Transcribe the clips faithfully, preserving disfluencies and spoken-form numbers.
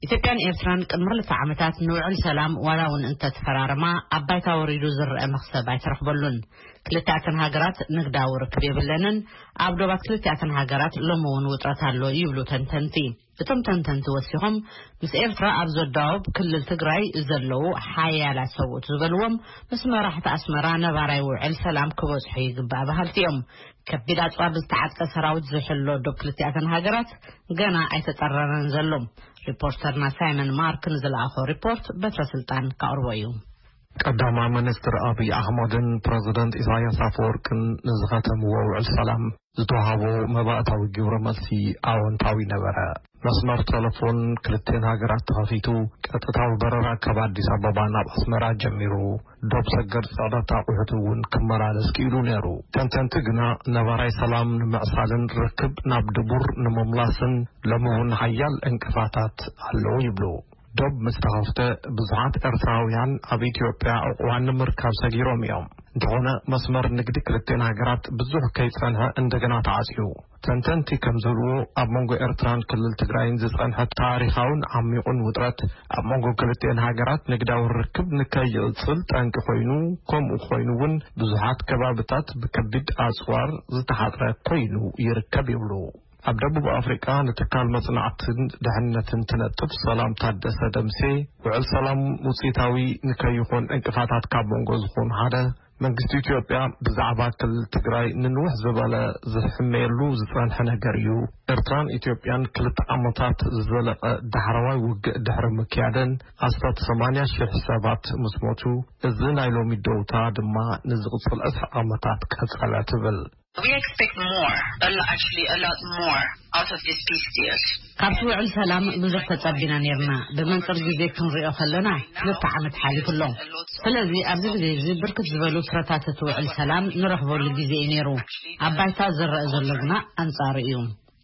ኢትዮጵያን ኤርትራን ቅድመ ዓመታት ንውዕል ሰላም ወላውን እንተ ተፈራረማ አባይታ ወሪዱ ዝርአ መክሰብ አይተረክበሉን ክልታተን ሀገራት ንግዳው ርክብ የብለንን አብዶባት ክልታተን ሀገራት ለመውን ውጥረት አሎ ይብሉ ተንተንቲ እቶም ተንተንቲ ወሲሆም ምስ ኤርትራ አብዘዳውብ ክልል ትግራይ ዘለው ሓያላ ሰውት ዝበልዎም ምስ መራሕቲ አስመራ ነባራይ ውዕል ሰላም ክበጽሑ ይግባእ ባህልቲኦም ከቢድ አጽዋብ ዝተዓጥቀ ሰራዊት ዝሕሎ ዶብ ክልታተን ሀገራት ገና አይተጠረረን ዘሎም ሪፖርተርና ሳይመን ማርክን ዝላአኸ ሪፖርት በትረስልጣን ካርወዩ ቀዳማ ሚኒስትር አብይ አህመድን ፕሬዝዳንት ኢሳያስ አፈወርቅን ንዝኸተም ውዕል ሰላም ዝተዋሃቦ መባእታዊ ግብረ መልሲ አዎንታዊ ነበረ መስመር ቴሌፎን ክልቴን ሀገራት ተኸፊቱ ቀጥታዊ በረራ ካብ አዲስ አበባ ናብ አስመራ ጀሚሩ ዶብ ሰገድ ጻዕዳታ ቁሕቱውን ክመላለስ ኪኢሉ ነይሩ ተንተንቲ ግና ነባራይ ሰላም ንምዕሳልን ርክብ ናብ ድቡር ንምምላስን ለመውን ሓያል እንቅፋታት አለው ይብሉ ዶብ መስተኸፍተ ብዙሓት ኤርትራውያን ኣብ ኢትዮጵያ ዕቋን ምርካብ ሰጊሮም እዮም እንደሆነ መስመር ንግዲ ክልቴን ሃገራት ብዙሕ ከይጸንሐ እንደገና ተዓጽዩ ተንተንቲ ከም ዝብልዎ ኣብ መንጎ ኤርትራን ክልል ትግራይን ዝጸንሐ ታሪኻውን ዓሚቑን ውጥረት ኣብ መንጎ ክልቴን ሃገራት ንግዳዊ ርክብ ንከይቕጽል ጠንቂ ኮይኑ ከምኡ ኮይኑውን ብዙሓት ከባቢታት ብከቢድ ኣጽዋር ዝተሓጥረ ኮይኑ ይርከብ ይብሉ ኣብ ደቡብ አፍሪካ ንትካል መጽናዕትን ድሕነትን ትነጥፍ ሰላም ታደሰ ደምሴ ውዕል ሰላም ውጽኢታዊ ንከይኾን እንቅፋታት ካብ መንጎ ዝኾኑ ሓደ መንግስቲ ኢትዮጵያ ብዛዕባ ክልል ትግራይ ንንውሕ ዝበለ ዝሕመየሉ ዝጸንሐ ነገር እዩ ኤርትራን ኢትዮጵያን ክልተ ዓመታት ዝዘለቐ ዳሕራዋይ ውግእ ድሕሪ ምክያደን ኣስታት ሰማንያ ሽሕ ሰባት ምስ ሞቱ እዚ ናይ ሎሚ ደውታ ድማ ንዝቕጽል ዕስራ ዓመታት ቀጸለ ትብል We expect more, actually a lot more out of this peace deal. ካብቲ ውዕል ሰላም ብዙሕ ተጸቢና ነርና ብመንጽር ጊዜ ክንሪኦ ከለና ክልተ ዓመት ሓሊፉሎ ስለዚ ኣብዚ ጊዜ እዚ ብርክት ዝበሉ ፍረታት ውዕል ሰላም ንረኽበሉ ጊዜ ነይሩ ኣባይታ ዝረአ ዘሎ ግና አንጻር እዩ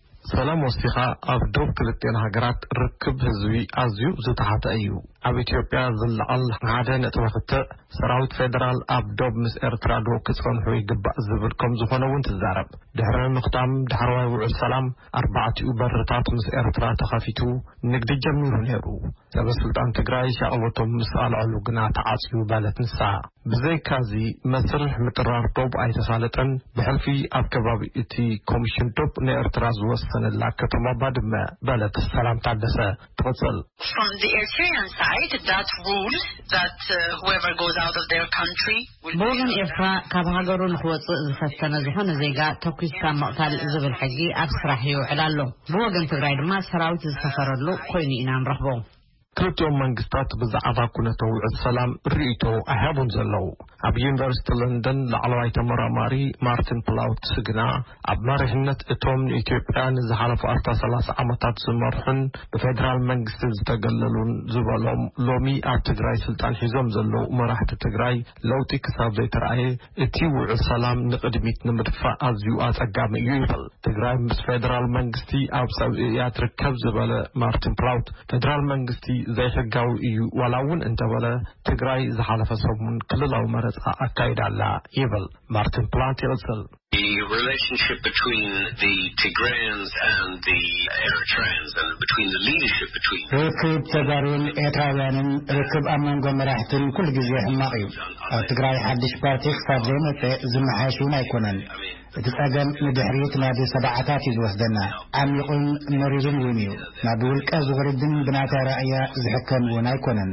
ሰላም ወሲኻ ኣብ ዶብ ክልቴን ሃገራት ርክብ ህዝቢ ኣዝዩ ዝተሓተ እዩ ኣብ ኢትዮጵያ ዝለዓል ሓደ ነጥቢ ክልተ ሰራዊት ፌደራል ኣብ ዶብ ምስ ኤርትራ ዶ ክጸንሑ ይግባእ ዝብል ከም ዝኾነ እውን ትዛረብ ድሕሪ ምኽታም ዳሕራዋይ ውዕል ሰላም ኣርባዕቲኡ በርታት ምስ ኤርትራ ተኸፊቱ ንግዲ ጀሚሩ ነይሩ ሰበስልጣን ትግራይ ሻዕበቶም ምስ ኣልዕሉ ግና ተዓጽዩ ባለት ንሳ ብዘይካዚ መስርሕ ምጥራር ዶብ ኣይተሳለጠን ብሕልፊ ኣብ ከባቢ እቲ ኮሚሽን ዶብ ንኤርትራ ዝወሰነላ ከተማ ባድመ ባለት ሰላም ታደሰ ትቕጽል From the Eritrean side, that rule that uh, whoever goes out of their country will በወገን ኤርትራ ካብ ሃገሩ ንኽወፅእ ዝፈተነ ዝኾነ ዜጋ ተኩስካ መቕታል ዝብል ሕጊ ኣብ ስራሕ ይውዕል ኣሎ ብወገን ትግራይ ድማ ሰራዊት ዝሰፈረሉ ኮይኑ ኢና ንረኽቦ ክልቲኦም መንግስታት ብዛዕባ ኩነተ ውዕል ሰላም ርኢቶ ኣይሃቡን ዘለው ኣብ ዩኒቨርሲቲ ለንደን ላዕለዋይ ተመራማሪ ማርቲን ፕላውት ስግና ኣብ መሪሕነት እቶም ንኢትዮጵያ ንዝሓለፉ ኣስታ ሰላሳ ዓመታት ዝመርሑን ብፌደራል መንግስቲ ዝተገለሉን ዝበሎም ሎሚ ኣብ ትግራይ ስልጣን ሒዞም ዘለው መራሕቲ ትግራይ ለውጢ ክሳብ ዘይተረኣየ እቲ ውዕል ሰላም ንቅድሚት ንምድፋእ ኣዝዩ ኣጸጋሚ እዩ ይብል ትግራይ ምስ ፌደራል መንግስቲ ኣብ ጸብእያ ትርከብ ዝበለ ማርቲን ፕላውት ፌደራል መንግስቲ ዘይሕጋዊ እዩ ዋላውን እንተበለ ትግራይ ዝሓለፈ ሰሙን ክልላዊ መረፃ ኣካይዳላ ይብል ማርቲን ፕላውት ይቕጽል The relationship between the Tigrayans and the Eritreans and between the leadership between ركب تجارين إيطاليان ركب أمام جمرحتن كل جزء حماقي تجري حدش بارتي خفاف زي ما زمحاشون يكونن تتأجم ندحريت نادي سبعتات يزوسدنا عم يقول مريضين وينيو ما بقول كأزغردن بناتا رأيا زحكم ونايكونن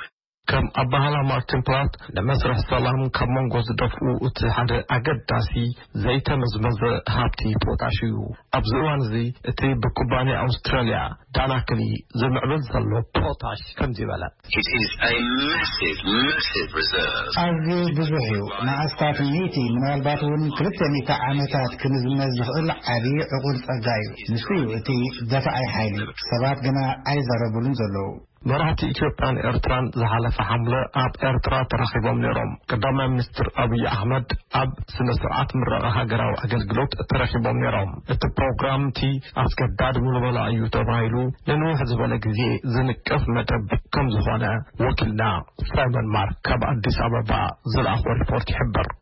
كم أبهلا مارتين بلات لمسرح سلام كم منغوز دفعو اتحاد أقداسي زي تمزمز هابتي بوتاشيو أبزوان زي اتي بكوباني أستراليا داناكلي زي معبد زلو بوتاش كم زيبالا It is a massive, massive reserve أزي بزوحيو نا أستاف نيتي من الباطون كريبتاني كعامتات كنزمز غل عبي عقود أقايو نسيو اتي دفع أي حالي سبات قنا أيزا ربولن زلو መራሕቲ ኢትዮጵያን ኤርትራን ዝሓለፈ ሓምለ ኣብ ኤርትራ ተረኺቦም ነይሮም ቀዳማይ ሚኒስትር አብይ አህመድ ኣብ ስነ ስርዓት ምረቓ ሃገራዊ ኣገልግሎት ተረኺቦም ነይሮም እቲ ፕሮግራም ቲ ኣስገዳድ ሙሉበላ እዩ ተባሂሉ ንንውሕ ዝበለ ግዜ ዝንቀፍ መደብ ከም ዝኾነ ወኪልና ሳይመን ማርክ ካብ ኣዲስ ኣበባ ዝለኣኾ ሪፖርት ይሕብር